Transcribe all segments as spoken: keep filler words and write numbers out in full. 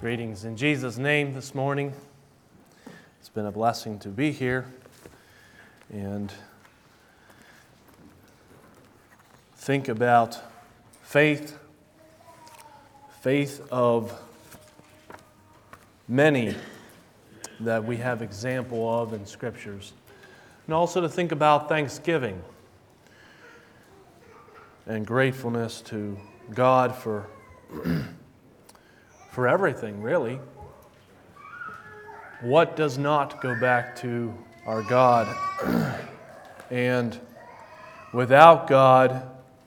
Greetings in Jesus' name this morning. It's been a blessing to be here and think about faith, faith of many that we have example of in Scriptures, and also to think about thanksgiving and gratefulness to God for for everything, really. What does not go back to our God? And without God,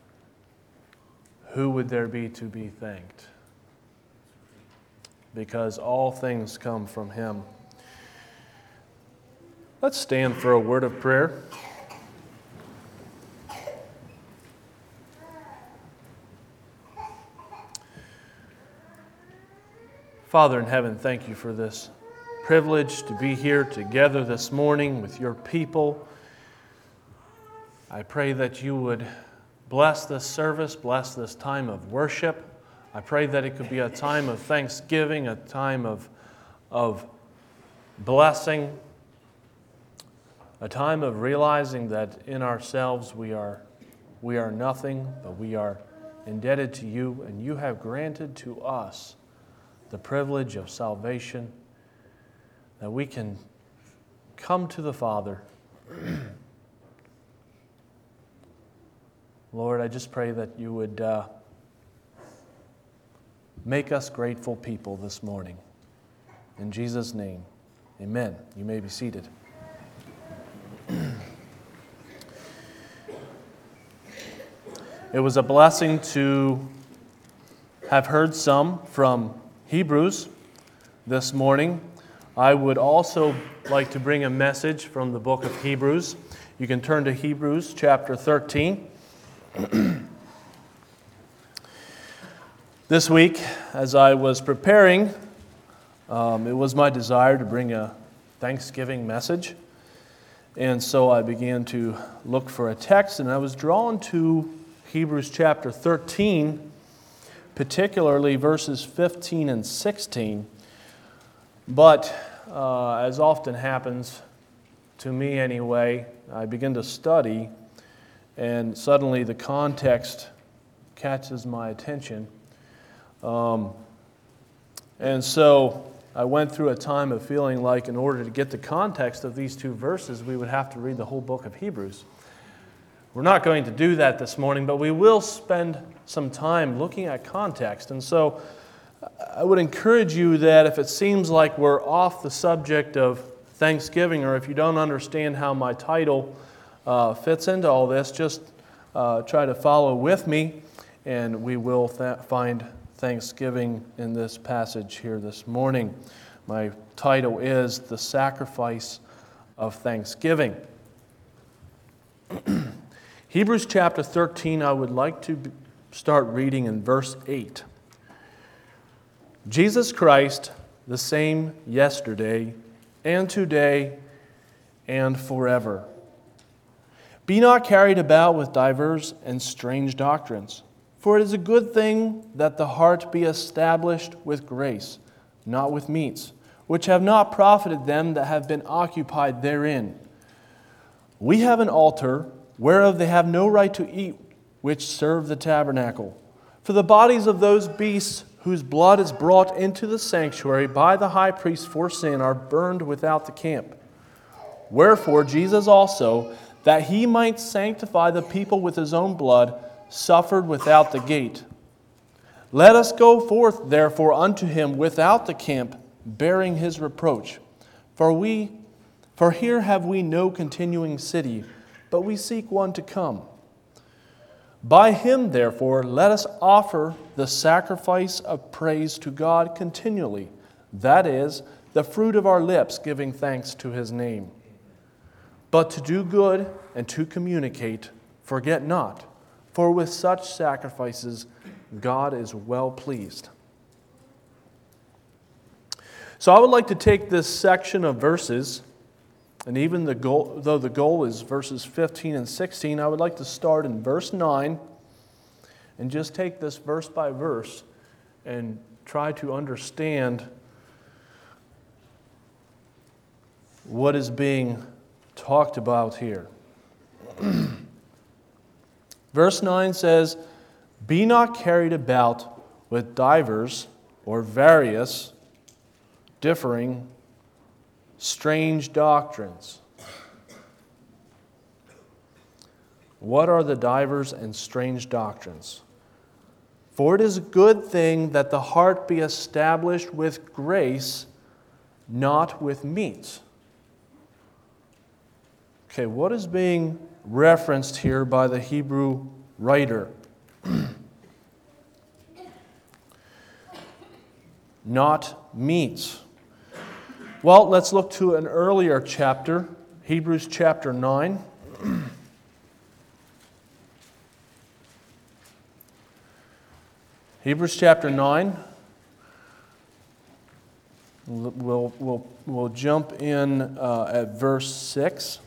who would there be to be thanked? Because all things come from Him. Let's stand for a word of prayer. Father in heaven, thank you for this privilege to be here together this morning with your people. I pray that you would bless this service, bless this time of worship. I pray that it could be a time of thanksgiving, a time of, of blessing, a time of realizing that in ourselves we are, we are nothing, but we are indebted to you, and you have granted to us the privilege of salvation, that we can come to the Father. Lord, I just pray that you would uh, make us grateful people this morning. In Jesus' name, amen. You may be seated. It was a blessing to have heard some from Hebrews this morning. I would also like to bring a message from the book of Hebrews. You can turn to Hebrews chapter thirteen. This week, as I was preparing, um, it was my desire to bring a Thanksgiving message. And so I began to look for a text, and I was drawn to Hebrews chapter thirteen, particularly verses fifteen and sixteen. But uh, as often happens, to me anyway, I begin to study, and suddenly the context catches my attention. Um, and so I went through a time of feeling like in order to get the context of these two verses, we would have to read the whole book of Hebrews. We're not going to do that this morning, but we will spend some time looking at context. And so I would encourage you that if it seems like we're off the subject of Thanksgiving, or if you don't understand how my title uh, fits into all this, just uh, try to follow with me, and we will th- find Thanksgiving in this passage here this morning. My title is The Sacrifice of Thanksgiving. Hebrews chapter thirteen, I would like to start reading in verse eight. Jesus Christ, the same yesterday and today and forever. Be not carried about with divers and strange doctrines, for it is a good thing that the heart be established with grace, not with meats, which have not profited them that have been occupied therein. We have an altar whereof they have no right to eat, which serve the tabernacle. For the bodies of those beasts whose blood is brought into the sanctuary by the high priest for sin are burned without the camp. Wherefore Jesus also, that he might sanctify the people with his own blood, suffered without the gate. Let us go forth therefore unto him without the camp, bearing his reproach. For we, for here have we no continuing city, but we seek one to come. By him, therefore, let us offer the sacrifice of praise to God continually, that is, the fruit of our lips, giving thanks to his name. But to do good and to communicate, forget not, for with such sacrifices God is well pleased. So I would like to take this section of verses, and even the goal, though the goal is verses fifteen and sixteen, I would like to start in verse nine and just take this verse by verse and try to understand what is being talked about here. Verse nine says, "Be not carried about with divers or various, differing, strange doctrines." What are the divers and strange doctrines? "For it is a good thing that the heart be established with grace, not with meats." Okay, what is being referenced here by the Hebrew writer? Not meats. Well, let's look to an earlier chapter, Hebrews chapter nine. Hebrews chapter nine. We'll, we'll, we'll jump in uh, at verse six.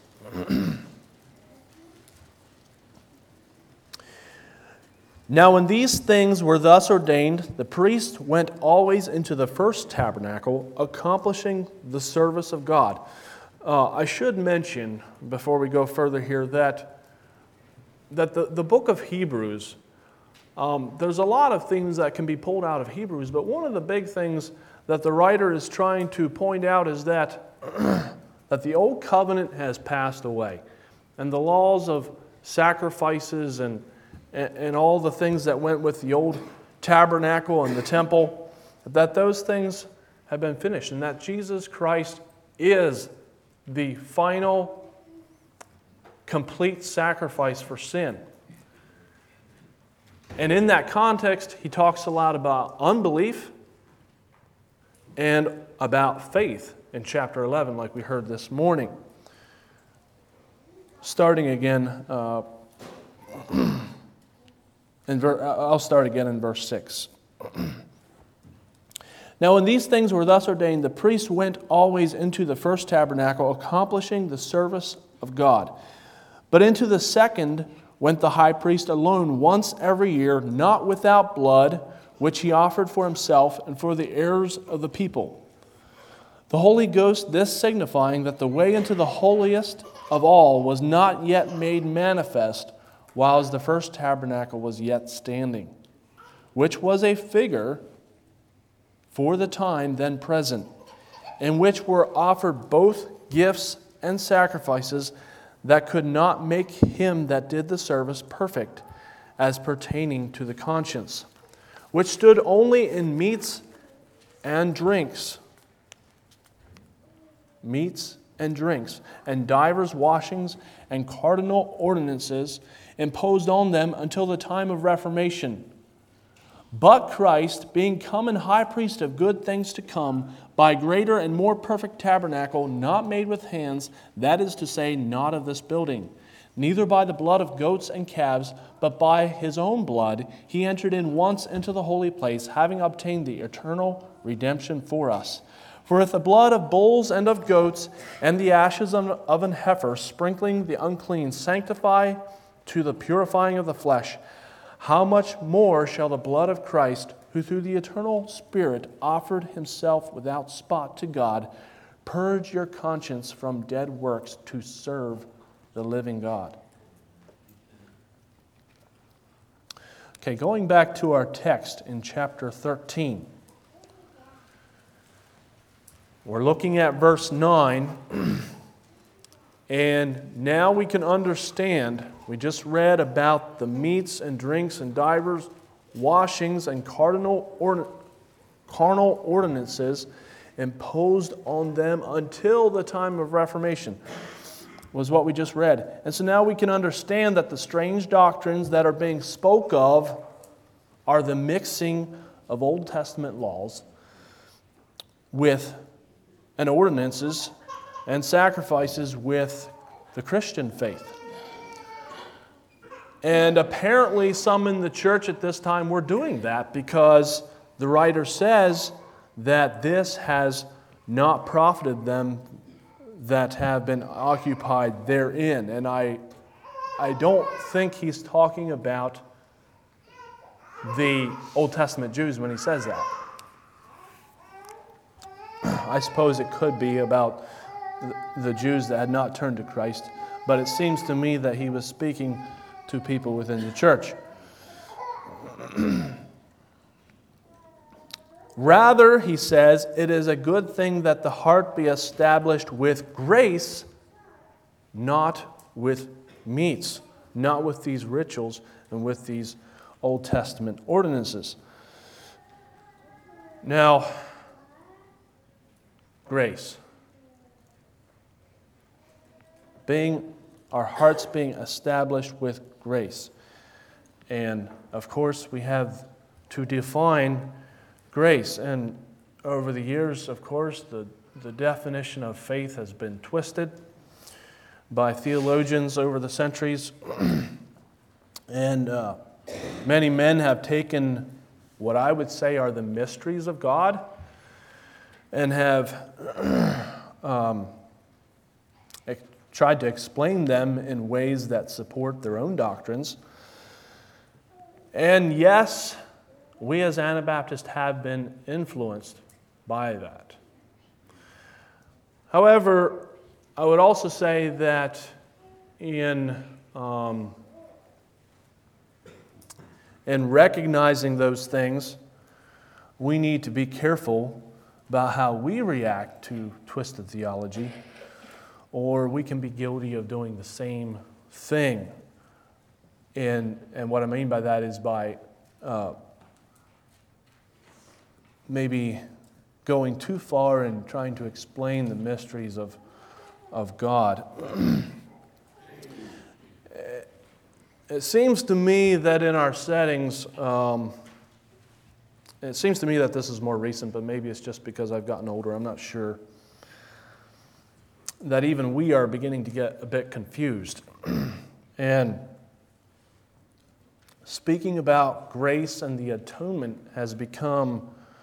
"Now when these things were thus ordained, the priest went always into the first tabernacle, accomplishing the service of God." Uh, I should mention, before we go further here, that, that the, the book of Hebrews, um, there's a lot of things that can be pulled out of Hebrews, but one of the big things that the writer is trying to point out is that that the old covenant has passed away, and the laws of sacrifices and, and, and all the things that went with the old tabernacle and the temple, that those things have been finished, and that Jesus Christ is the final, complete sacrifice for sin. And in that context, he talks a lot about unbelief and about faith in chapter eleven, like we heard this morning. Starting again, uh, in ver- I'll start again in verse six. "Now when these things were thus ordained, the priest went always into the first tabernacle, accomplishing the service of God. But into the second went the high priest alone once every year, not without blood, which he offered for himself and for the errors of the people. The Holy Ghost, this signifying that the way into the holiest of all was not yet made manifest, whilst the first tabernacle was yet standing, which was a figure for the time then present, in which were offered both gifts and sacrifices that could not make him that did the service perfect, as pertaining to the conscience, which stood only in meats and drinks, meats and drinks, and divers washings and cardinal ordinances imposed on them until the time of Reformation. But Christ, being come and high priest of good things to come, by greater and more perfect tabernacle, not made with hands, that is to say, not of this building, neither by the blood of goats and calves, but by his own blood, he entered in once into the holy place, having obtained the eternal redemption for us. For if the blood of bulls and of goats and the ashes of an heifer, sprinkling the unclean, sanctify to the purifying of the flesh, how much more shall the blood of Christ, who through the eternal Spirit offered himself without spot to God, purge your conscience from dead works to serve the living God. Okay, going back to our text in chapter thirteen. We're looking at verse nine, and now we can understand. We just read about the meats and drinks and divers, washings and cardinal or, carnal ordinances imposed on them until the time of Reformation, was what we just read. And so now we can understand that the strange doctrines that are being spoke of are the mixing of Old Testament laws with and ordinances and sacrifices with the Christian faith. And apparently some in the church at this time were doing that, because the writer says that this has not profited them that have been occupied therein. And I, I don't think he's talking about the Old Testament Jews when he says that. I suppose it could be about the Jews that had not turned to Christ, but it seems to me that he was speaking to people within the church. Rather, he says, it is a good thing that the heart be established with grace, not with meats, not with these rituals and with these Old Testament ordinances. Now, grace. Being, our hearts being established with grace. And, of course, we have to define grace. And over the years, of course, the, the definition of faith has been twisted by theologians over the centuries. And uh, many men have taken what I would say are the mysteries of God and have um, tried to explain them in ways that support their own doctrines. And yes, we as Anabaptists have been influenced by that. However, I would also say that in, um, in recognizing those things, we need to be careful about how we react to twisted theology, or we can be guilty of doing the same thing. And, and what I mean by that is by uh, maybe going too far and trying to explain the mysteries of, of God. It seems to me that in our settings, um, it seems to me that this is more recent, but maybe it's just because I've gotten older, I'm not sure, that even we are beginning to get a bit confused. And speaking about grace and the atonement has become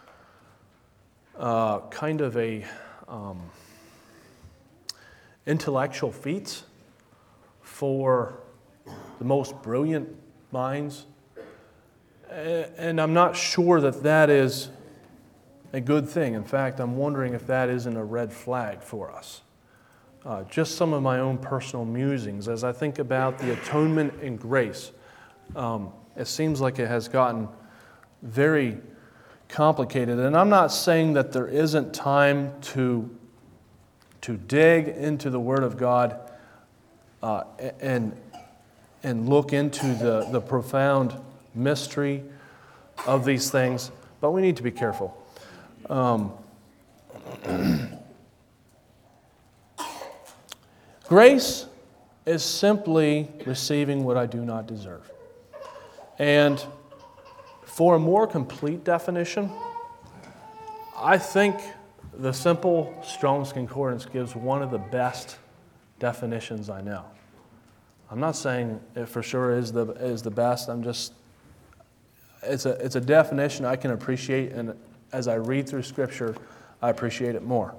uh, kind of a um, intellectual feat for the most brilliant minds. And I'm not sure that that is a good thing. In fact, I'm wondering if that isn't a red flag for us. Uh, just some of my own personal musings as I think about the atonement and grace. Um, it seems like it has gotten very complicated. And I'm not saying that there isn't time to, to dig into the Word of God uh, and, and look into the, the profound mystery of these things, but we need to be careful. Um, Grace is simply receiving what I do not deserve. And for a more complete definition, I think the simple Strong's Concordance gives one of the best definitions I know. I'm not saying it for sure is the is the best. I'm just it's a it's a definition I can appreciate, and as I read through Scripture, I appreciate it more.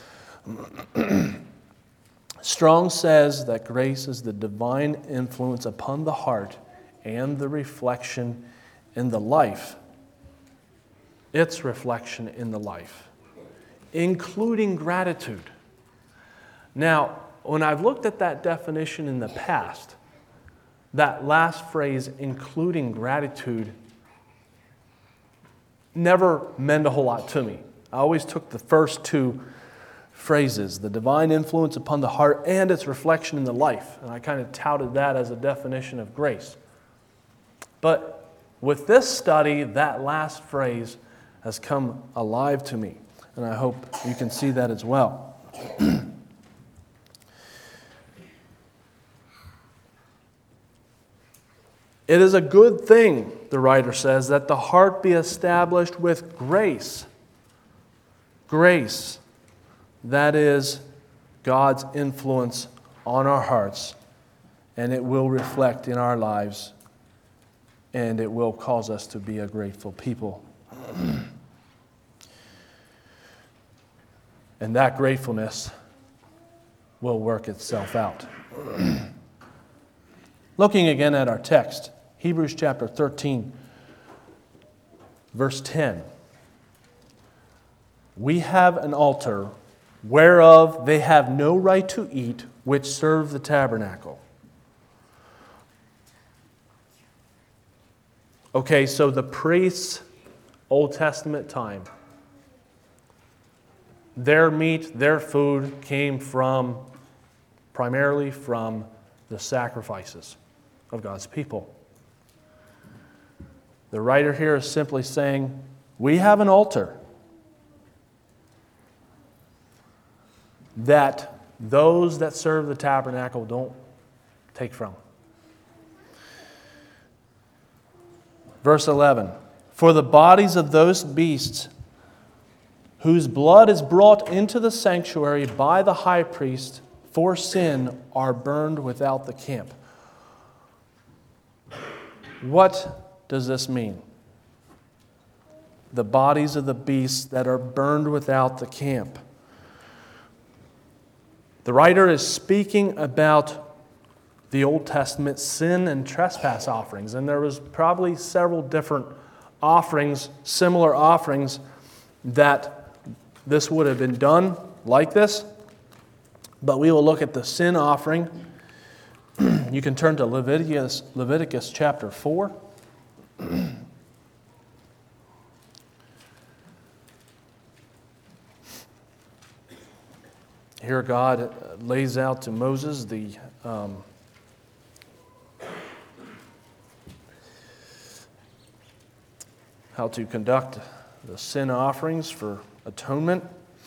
Strong says that grace is the divine influence upon the heart and the reflection in the life. Its reflection in the life, including gratitude. Now, when I've looked at that definition in the past, that last phrase, including gratitude, never meant a whole lot to me. I always took the first two phrases, the divine influence upon the heart and its reflection in the life. And I kind of touted that as a definition of grace. But with this study, that last phrase has come alive to me. And I hope you can see that as well. It is a good thing, the writer says, that the heart be established with grace. Grace. That is God's influence on our hearts, and it will reflect in our lives, and it will cause us to be a grateful people. And that gratefulness will work itself out. Looking again at our text, Hebrews chapter thirteen, verse ten. we have an altar whereof they have no right to eat, which serve the tabernacle. Okay, so the priests, Old Testament time, their meat, their food came from, primarily from the sacrifices of God's people. The writer here is simply saying, we have an altar that those that serve the tabernacle don't take from. Verse eleven, for the bodies of those beasts whose blood is brought into the sanctuary by the high priest for sin are burned without the camp. What does this mean? The bodies of the beasts that are burned without the camp. The writer is speaking about the Old Testament sin and trespass offerings. And there was probably several different offerings, similar offerings, that this would have been done like this. But we will look at the sin offering. You can turn to Leviticus, Leviticus chapter four. Here God lays out to Moses the um, how to conduct the sin offerings for atonement.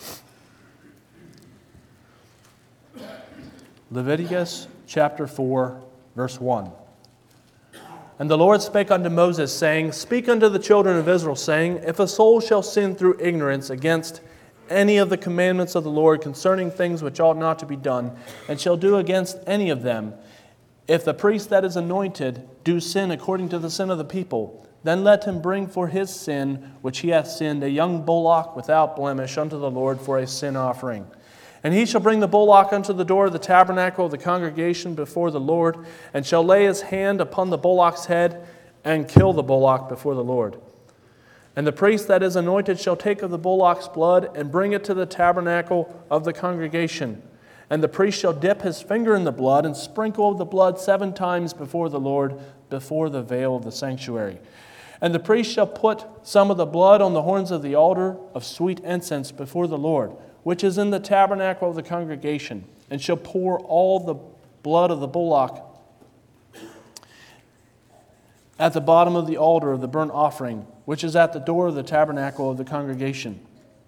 Leviticus chapter four, verse one. And the Lord spake unto Moses, saying, speak unto the children of Israel, saying, if a soul shall sin through ignorance against any of the commandments of the Lord concerning things which ought not to be done, and shall do against any of them, if the priest that is anointed do sin according to the sin of the people, then let him bring for his sin which he hath sinned a young bullock without blemish unto the Lord for a sin offering. And he shall bring the bullock unto the door of the tabernacle of the congregation before the Lord, and shall lay his hand upon the bullock's head, and kill the bullock before the Lord. And the priest that is anointed shall take of the bullock's blood, and bring it to the tabernacle of the congregation. And the priest shall dip his finger in the blood, and sprinkle the blood seven times before the Lord, before the veil of the sanctuary. And the priest shall put some of the blood on the horns of the altar of sweet incense before the Lord, which is in the tabernacle of the congregation, and shall pour all the blood of the bullock at the bottom of the altar of the burnt offering, which is at the door of the tabernacle of the congregation.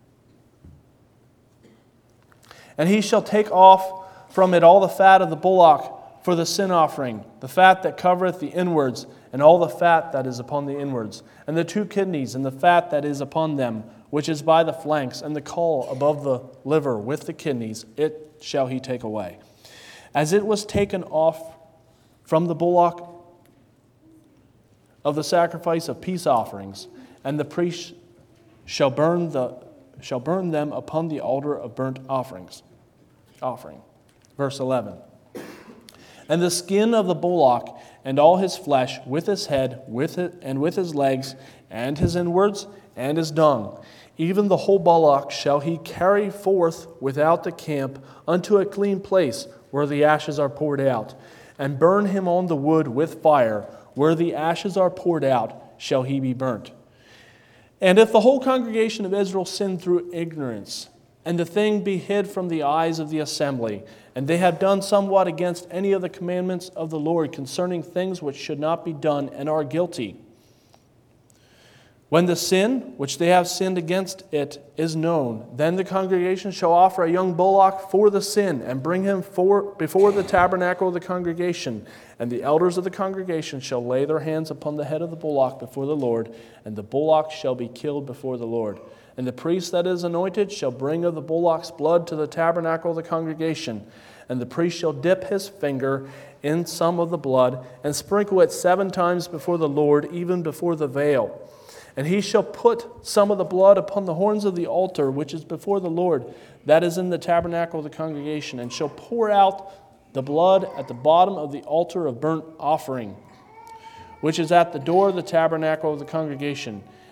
And he shall take off from it all the fat of the bullock for the sin offering, the fat that covereth the inwards, and all the fat that is upon the inwards, and the two kidneys, and the fat that is upon them, which is by the flanks, and the caul above the liver with the kidneys, it shall he take away. As it was taken off from the bullock of the sacrifice of peace offerings, and the priest shall burn the shall burn them upon the altar of burnt offerings. Offering. Verse eleven. And the skin of the bullock and all his flesh, with his head, with it, and with his legs, and his inwards, and his dung, even the whole bullock shall he carry forth without the camp unto a clean place where the ashes are poured out, and burn him on the wood with fire. Where the ashes are poured out shall he be burnt. And if the whole congregation of Israel sin through ignorance, and the thing be hid from the eyes of the assembly, and they have done somewhat against any of the commandments of the Lord concerning things which should not be done, and are guilty, when the sin which they have sinned against it is known, then the congregation shall offer a young bullock for the sin, and bring him for, before the tabernacle of the congregation. And the elders of the congregation shall lay their hands upon the head of the bullock before the Lord, and the bullock shall be killed before the Lord. And the priest that is anointed shall bring of the bullock's blood to the tabernacle of the congregation. And the priest shall dip his finger in some of the blood, and sprinkle it seven times before the Lord, even before the veil. And he shall put some of the blood upon the horns of the altar, which is before the Lord, that is in the tabernacle of the congregation, and shall pour out the blood at the bottom of the altar of burnt offering, which is at the door of the tabernacle of the congregation.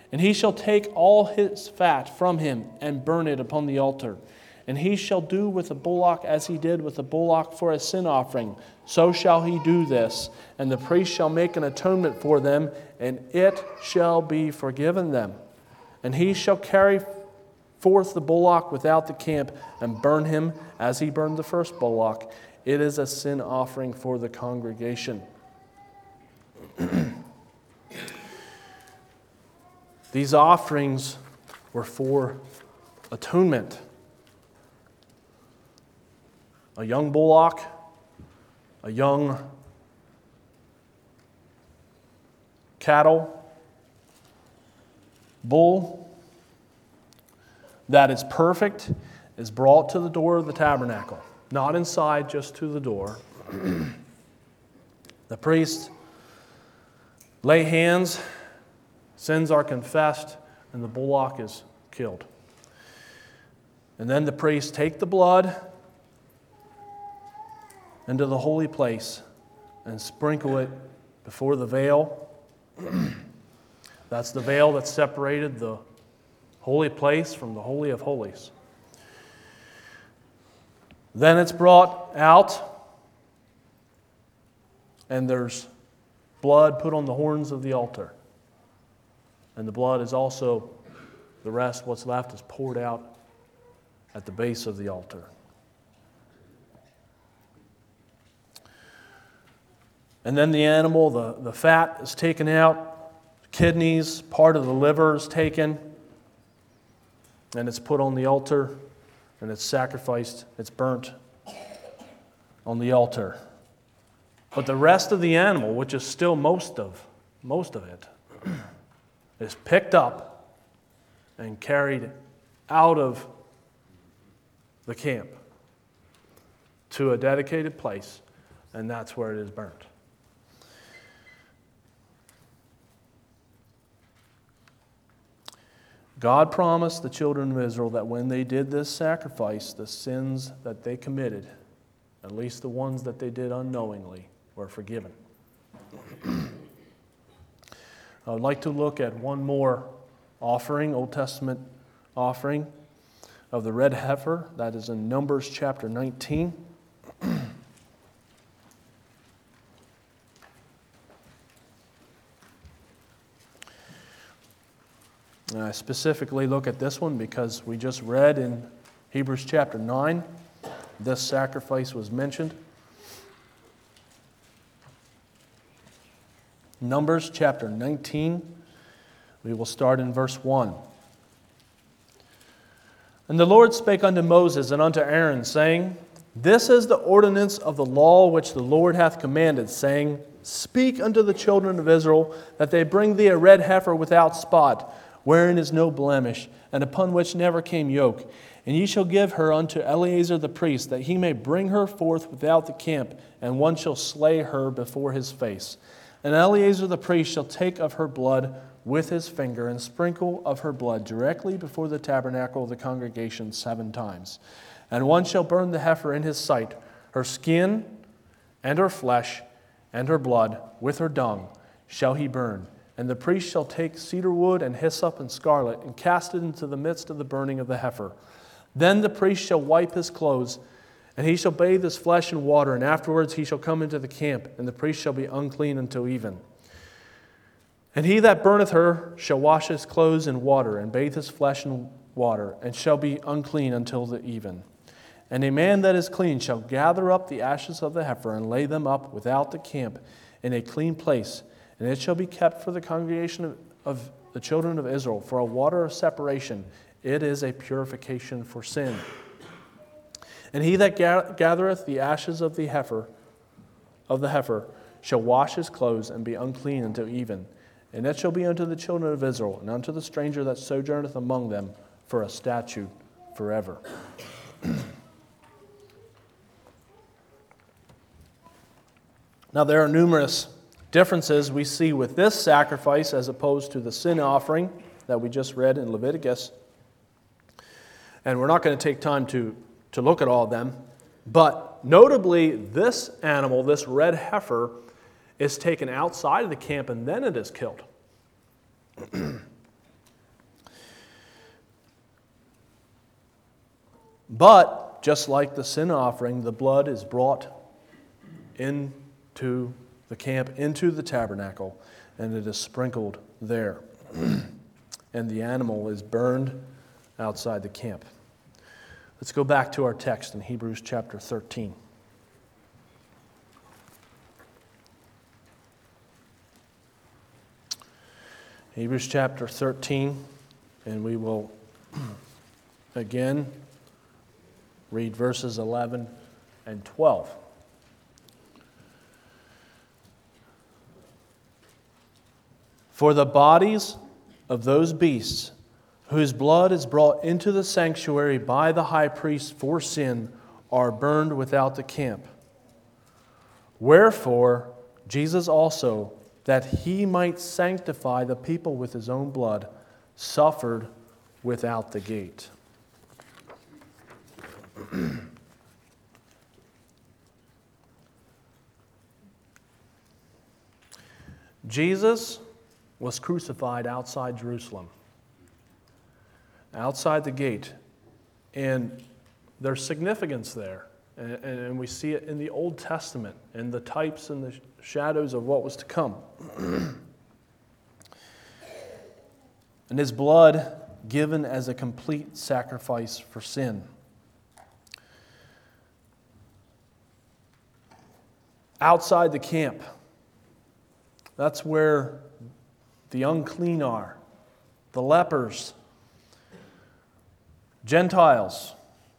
And he shall take all his fat from him and burn it upon the altar. And he shall do with the bullock as he did with the bullock for a sin offering. So shall he do this. And the priest shall make an atonement for them, and it shall be forgiven them. And he shall carry forth the bullock without the camp and burn him as he burned the first bullock. It is a sin offering for the congregation. These offerings were for atonement. A young bullock, a young cattle, bull that is perfect is brought to the door of the tabernacle. Not inside, just to the door. The priest lay hands, sins are confessed, and the bullock is killed. And then the priest take the blood into the holy place and sprinkle it before the veil. That's the veil that separated the holy place from the Holy of Holies. Then it's brought out, and there's blood put on the horns of the altar. And the blood is also, the rest, what's left, is poured out at the base of the altar. And then the animal, the, the fat is taken out, kidneys, part of the liver is taken, and it's put on the altar, and it's sacrificed, it's burnt on the altar. But the rest of the animal, which is still most of, most of it, is picked up and carried out of the camp to a dedicated place, and that's where it is burnt. God promised the children of Israel that when they did this sacrifice, the sins that they committed, at least the ones that they did unknowingly, were forgiven. I would like to look at one more offering, Old Testament offering of the red heifer. That is in Numbers chapter nineteen. And I specifically look at this one because we just read in Hebrews chapter nine, this sacrifice was mentioned. Numbers chapter nineteen, we will start in verse one. And the Lord spake unto Moses and unto Aaron, saying, This is the ordinance of the law which the Lord hath commanded, saying, Speak unto the children of Israel, that they bring thee a red heifer without spot, wherein is no blemish, and upon which never came yoke. And ye shall give her unto Eleazar the priest, that he may bring her forth without the camp, and one shall slay her before his face. And Eleazar the priest shall take of her blood with his finger, and sprinkle of her blood directly before the tabernacle of the congregation seven times. And one shall burn the heifer in his sight, her skin and her flesh and her blood with her dung shall he burn. And the priest shall take cedar wood and hyssop and scarlet, and cast it into the midst of the burning of the heifer. Then the priest shall wipe his clothes, and he shall bathe his flesh in water, and afterwards he shall come into the camp, and the priest shall be unclean until even. And he that burneth her shall wash his clothes in water, and bathe his flesh in water, and shall be unclean until the even. And a man that is clean shall gather up the ashes of the heifer, and lay them up without the camp in a clean place, and it shall be kept for the congregation of, of the children of Israel for a water of separation. It is a purification for sin. And he that gathereth the ashes of the heifer, of the heifer, shall wash his clothes and be unclean until even. And it shall be unto the children of Israel and unto the stranger that sojourneth among them for a statute forever. Now there are numerous differences we see with this sacrifice as opposed to the sin offering that we just read in Leviticus. And we're not going to take time to, to look at all of them. But notably, this animal, this red heifer, is taken outside of the camp and then it is killed. But, just like the sin offering, the blood is brought into the camp, into the tabernacle, and it is sprinkled there. And the animal is burned outside the camp. Let's go back to our text in Hebrews chapter thirteen. Hebrews chapter thirteen, and we will again read verses eleven and twelve. For the bodies of those beasts whose blood is brought into the sanctuary by the high priest for sin are burned without the camp. Wherefore, Jesus also, that he might sanctify the people with his own blood, suffered without the gate. Jesus was crucified outside Jerusalem, outside the gate. And there's significance there. And, and we see it in the Old Testament, and the types and the shadows of what was to come. And his blood given as a complete sacrifice for sin. Outside the camp, that's where the unclean are, the lepers, Gentiles.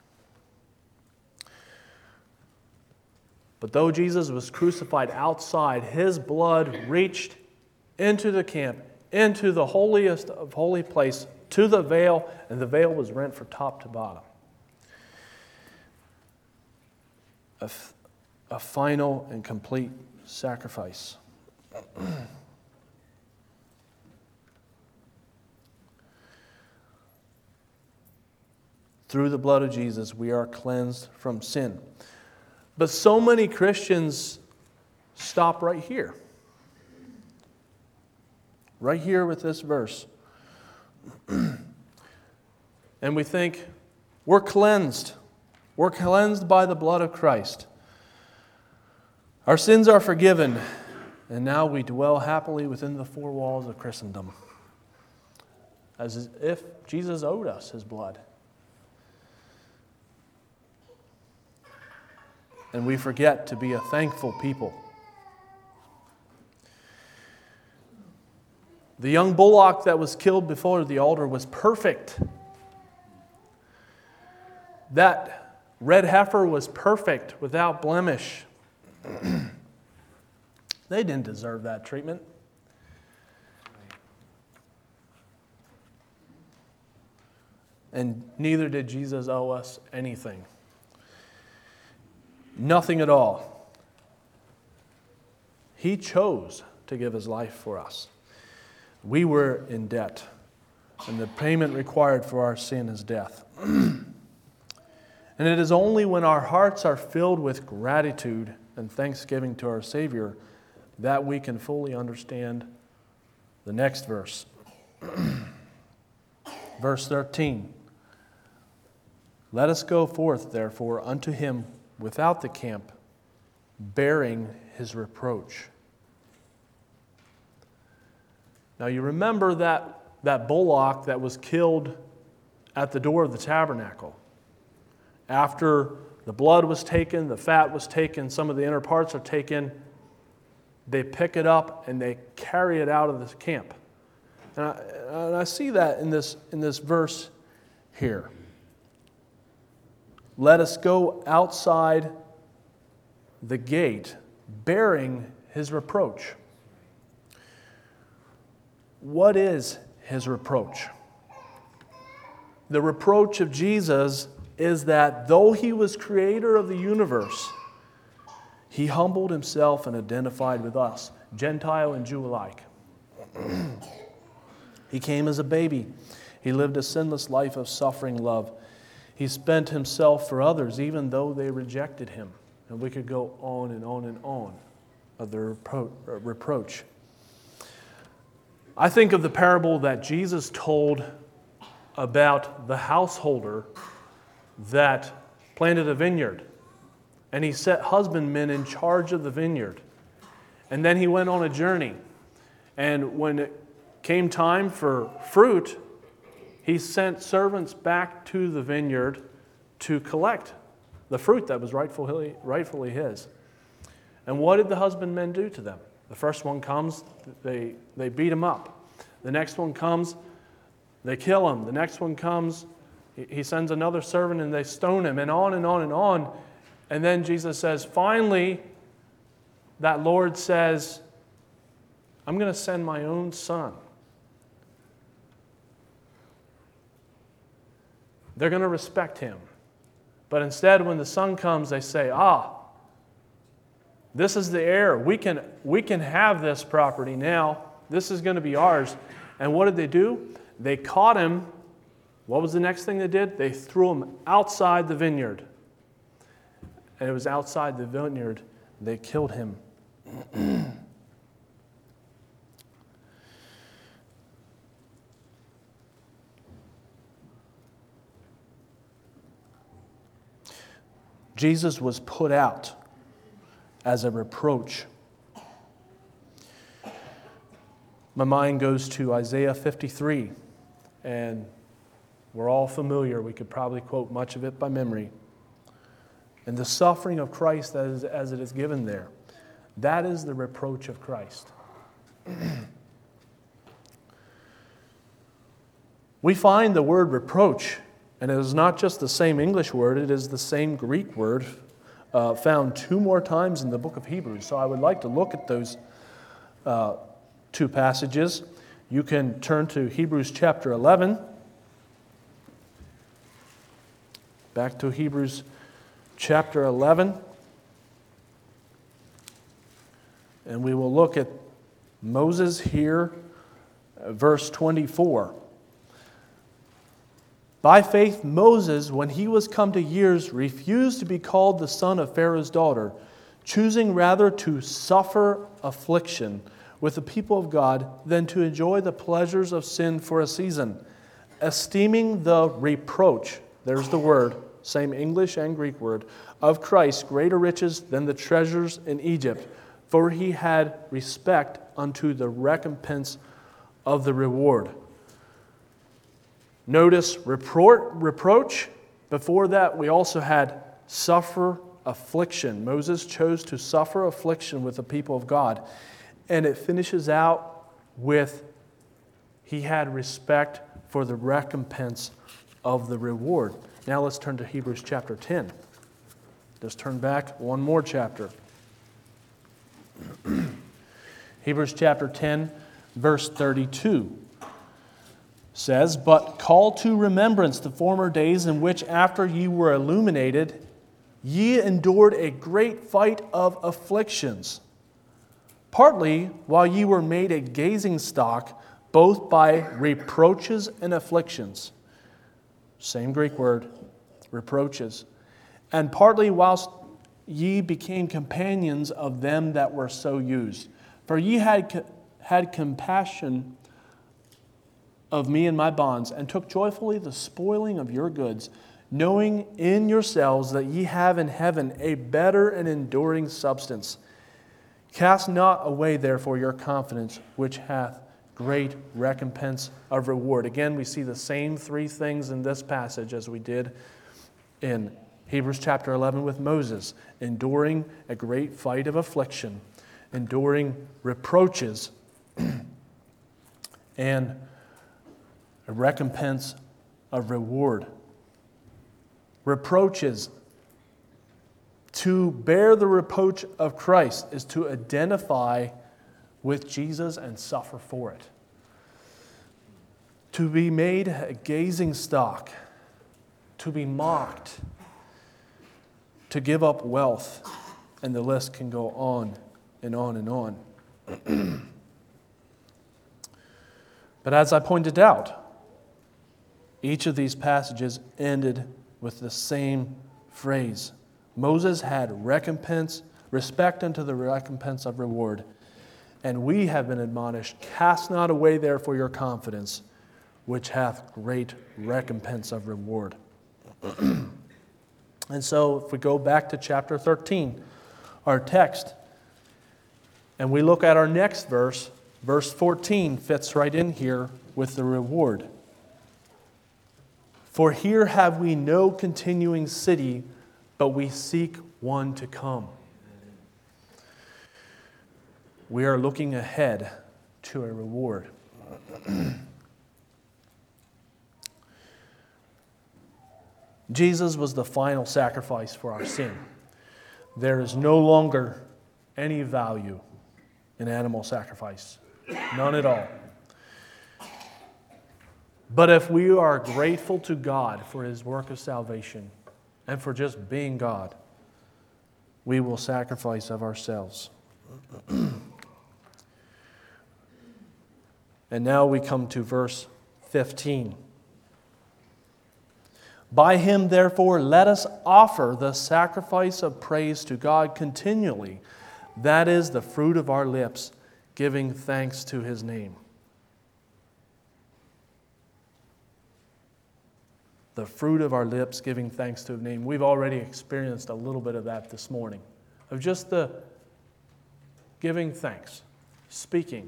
But though Jesus was crucified outside, his blood reached into the camp, into the holiest of holy place, to the veil, and the veil was rent from top to bottom. A, f- a final and complete sacrifice. Through the blood of Jesus, we are cleansed from sin. But so many Christians stop right here. Right here with this verse. And we think, we're cleansed. We're cleansed by the blood of Christ. Our sins are forgiven. And now we dwell happily within the four walls of Christendom. As if Jesus owed us his blood. And we forget to be a thankful people. The young bullock that was killed before the altar was perfect. That red heifer was perfect, without blemish. They didn't deserve that treatment. And neither did Jesus owe us anything. Nothing at all. He chose to give his life for us. We were in debt, and the payment required for our sin is death. And it is only when our hearts are filled with gratitude and thanksgiving to our Savior that we can fully understand the next verse. Verse thirteen. Let us go forth, therefore, unto him without the camp, bearing his reproach. Now you remember that, that bullock that was killed at the door of the tabernacle. After the blood was taken, the fat was taken, some of the inner parts are taken, they pick it up and they carry it out of the camp. And I, and I see that in this, in this verse here. Let us go outside the gate, bearing his reproach. What is his reproach? The reproach of Jesus is that though he was creator of the universe, he humbled himself and identified with us, Gentile and Jew alike. He came as a baby. He lived a sinless life of suffering love. He spent himself for others, even though they rejected him. And we could go on and on and on of the repro- reproach. I think of the parable that Jesus told about the householder that planted a vineyard, and he set husbandmen in charge of the vineyard. And then he went on a journey. And when it came time for fruit, he sent servants back to the vineyard to collect the fruit that was rightfully, rightfully his. And what did the husbandmen do to them? The first one comes, they, they beat him up. The next one comes, they kill him. The next one comes, he sends another servant and they stone him, and on and on and on. And then Jesus says, finally, that Lord says, I'm going to send my own son. They're going to respect him. But instead, when the son comes, they say, ah, this is the heir. We can, we can have this property now. This is going to be ours. And what did they do? They caught him. What was the next thing they did? They threw him outside the vineyard. And it was outside the vineyard they killed him. Jesus was put out as a reproach. My mind goes to Isaiah fifty-three, and we're all familiar. We could probably quote much of it by memory. And the suffering of Christ as, as it is given there, that is the reproach of Christ. We find the word reproach, and it is not just the same English word, it is the same Greek word, uh, found two more times in the book of Hebrews. So I would like to look at those uh, two passages. You can turn to Hebrews chapter eleven. Back to Hebrews chapter eleven. And we will look at Moses here, verse twenty-four. By faith, Moses, when he was come to years, refused to be called the son of Pharaoh's daughter, choosing rather to suffer affliction with the people of God than to enjoy the pleasures of sin for a season, esteeming the reproach, there's the word, same English and Greek word, of Christ greater riches than the treasures in Egypt, for he had respect unto the recompense of the reward. Notice report, reproach. Before that, we also had suffer affliction. Moses chose to suffer affliction with the people of God. And it finishes out with he had respect for the recompense of the reward. Now let's turn to Hebrews chapter ten. Let's turn back one more chapter. Hebrews chapter ten, verse thirty-two. Says, but call to remembrance the former days in which after ye were illuminated, ye endured a great fight of afflictions, partly while ye were made a gazing stock, both by reproaches and afflictions. Same Greek word, reproaches. And partly whilst ye became companions of them that were so used. For ye had, had compassion of me and my bonds, and took joyfully the spoiling of your goods, knowing in yourselves that ye have in heaven a better and enduring substance. Cast not away therefore your confidence, which hath great recompense of reward. Again, we see the same three things in this passage as we did in Hebrews chapter eleven with Moses, enduring a great fight of affliction, enduring reproaches, and a recompense of reward. Reproaches. To bear the reproach of Christ is to identify with Jesus and suffer for it. To be made a gazing stock, to be mocked, to give up wealth, and the list can go on and on and on. But as I pointed out, each of these passages ended with the same phrase. Moses had recompense, respect unto the recompense of reward. And we have been admonished, cast not away therefore your confidence, which hath great recompense of reward. And so if we go back to chapter thirteen, our text, and we look at our next verse, verse fourteen fits right in here with the reward. For here have we no continuing city, but we seek one to come. We are looking ahead to a reward. Jesus was the final sacrifice for our sin. There is no longer any value in animal sacrifice. None at all. But if we are grateful to God for His work of salvation and for just being God, we will sacrifice of ourselves. And now we come to verse fifteen. By Him, therefore, let us offer the sacrifice of praise to God continually. That is the fruit of our lips, giving thanks to His name. The fruit of our lips, giving thanks to His name. We've already experienced a little bit of that this morning, of just the giving thanks, speaking.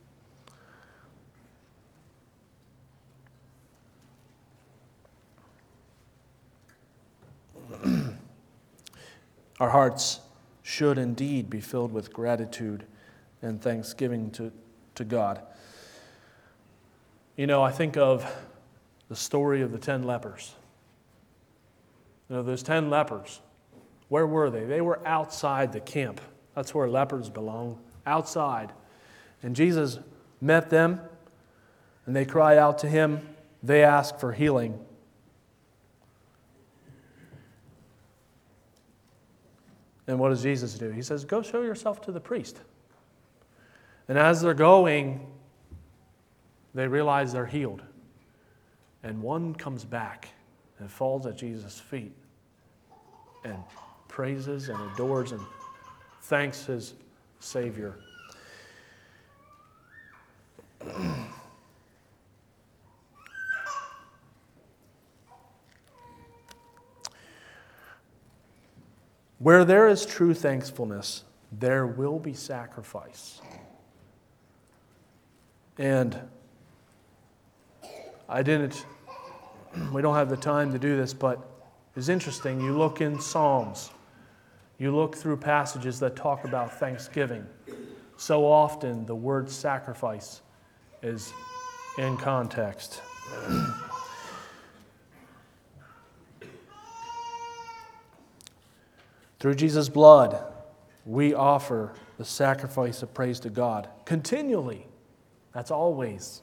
Our hearts should indeed be filled with gratitude and thanksgiving to, to God. You know, I think of the story of the ten lepers. You know, those ten lepers, where were they? They were outside the camp. That's where lepers belong, outside. And Jesus met them, and they cry out to Him. They ask for healing. And what does Jesus do? He says, go show yourself to the priest. And as they're going, they realize they're healed. And one comes back and falls at Jesus' feet and praises and adores and thanks his Savior. Where there is true thankfulness, there will be sacrifice. And I didn't, we don't have the time to do this, but it's interesting. You look in Psalms, you look through passages that talk about thanksgiving. So often the word sacrifice is in context. Through Jesus' blood, we offer the sacrifice of praise to God continually. That's always.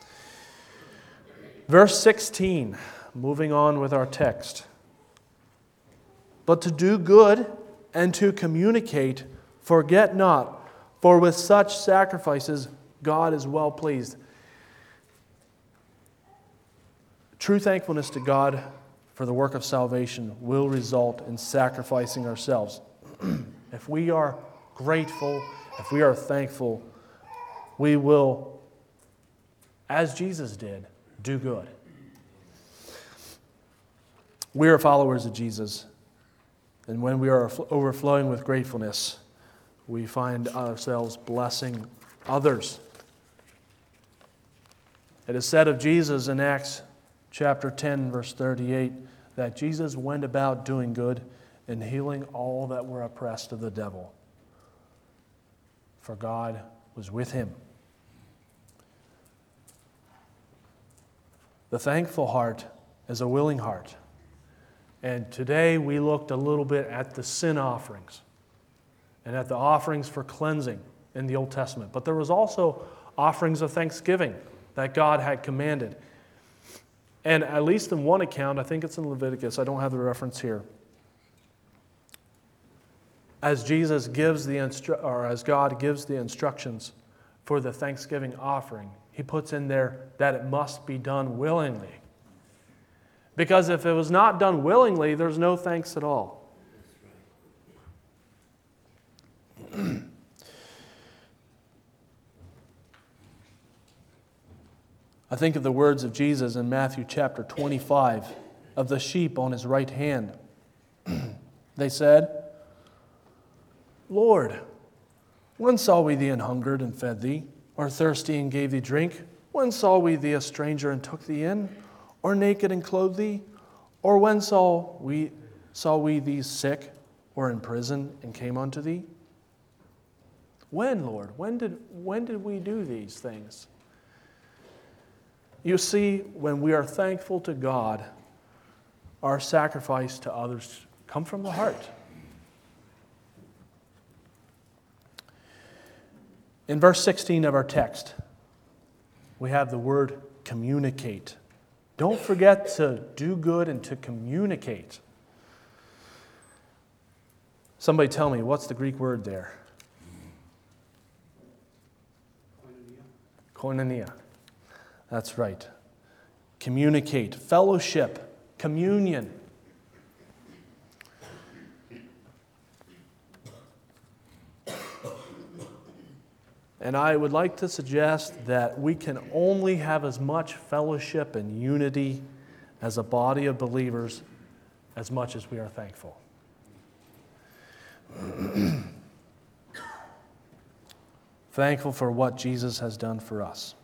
Verse sixteen, moving on with our text. But to do good and to communicate, forget not, for with such sacrifices God is well pleased. True thankfulness to God for the work of salvation will result in sacrificing ourselves. If we are grateful, if we are thankful, we will, as Jesus did, do good. We are followers of Jesus, and when we are overflowing with gratefulness, we find ourselves blessing others. It is said of Jesus in Acts chapter ten, verse thirty-eight, that Jesus went about doing good and healing all that were oppressed of the devil, for God was with him. The thankful heart is a willing heart. And today we looked a little bit at the sin offerings and at the offerings for cleansing in the Old Testament. But there was also offerings of thanksgiving that God had commanded. And at least in one account, I think it's in Leviticus, I don't have the reference here, as Jesus gives the instru- or as God gives the instructions for the thanksgiving offering, He puts in there that it must be done willingly. Because if it was not done willingly, there's no thanks at all. I think of the words of Jesus in Matthew chapter twenty-five of the sheep on his right hand. They said, Lord, when saw we thee an hungered and fed thee, or thirsty and gave thee drink? When saw we thee a stranger and took thee in, or naked and clothed thee? Or when saw we saw we thee sick or in prison and came unto thee? When, Lord? When did, when did we do these things? You see, when we are thankful to God, our sacrifice to others come from the heart. In verse sixteen of our text, we have the word communicate. Don't forget to do good and to communicate. Somebody tell me, what's the Greek word there? Koinonia. Koinonia. That's right. Communicate, fellowship, communion. And I would like to suggest that we can only have as much fellowship and unity as a body of believers as much as we are thankful. Thankful for what Jesus has done for us.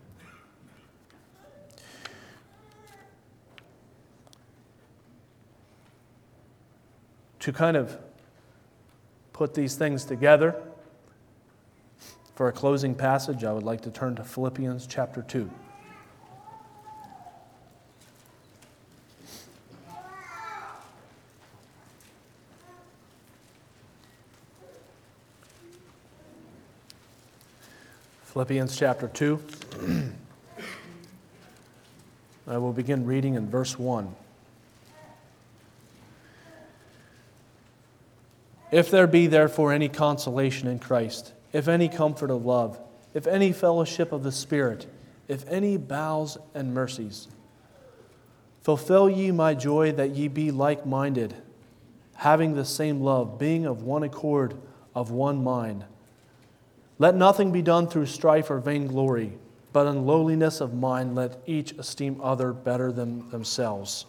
To kind of put these things together, for a closing passage, I would like to turn to Philippians chapter two. Philippians chapter two. I will begin reading in verse one. If there be therefore any consolation in Christ, if any comfort of love, if any fellowship of the Spirit, if any bowels and mercies, fulfill ye my joy that ye be like-minded, having the same love, being of one accord, of one mind. Let nothing be done through strife or vainglory, but in lowliness of mind let each esteem other better than themselves.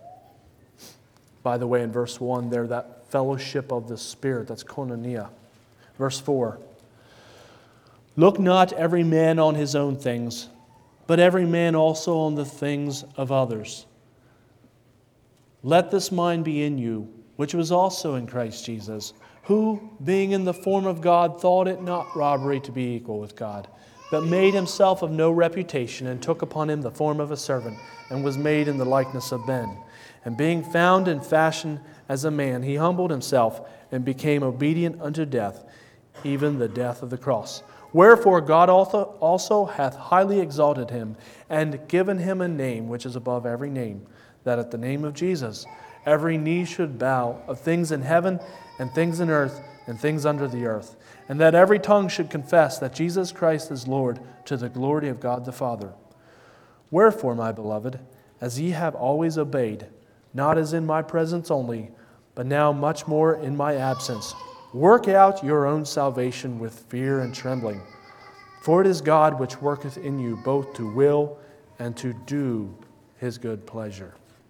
By the way, in verse one there, that fellowship of the Spirit, that's koinonia. Verse four. Look not every man on his own things, but every man also on the things of others. Let this mind be in you, which was also in Christ Jesus, who, being in the form of God, thought it not robbery to be equal with God, but made himself of no reputation, and took upon him the form of a servant, and was made in the likeness of men. And being found in fashion as a man, he humbled himself, and became obedient unto death, even the death of the cross. Wherefore God also hath highly exalted him, and given him a name which is above every name, that at the name of Jesus every knee should bow, of things in heaven and things in earth and things under the earth, and that every tongue should confess that Jesus Christ is Lord, to the glory of God the Father. Wherefore, my beloved, as ye have always obeyed, not as in my presence only, but now much more in my absence, work out your own salvation with fear and trembling. For it is God which worketh in you both to will and to do his good pleasure.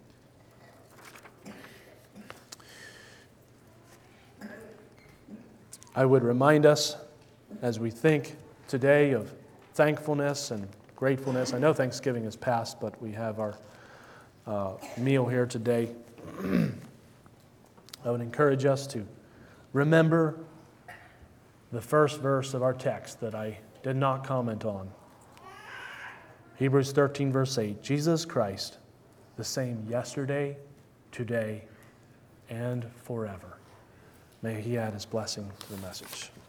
I would remind us as we think today of thankfulness and gratefulness. I know Thanksgiving is past, but we have our uh, meal here today. I would encourage us to remember the first verse of our text that I did not comment on. Hebrews thirteen, verse eight. Jesus Christ, the same yesterday, today, and forever. May he add his blessing to the message.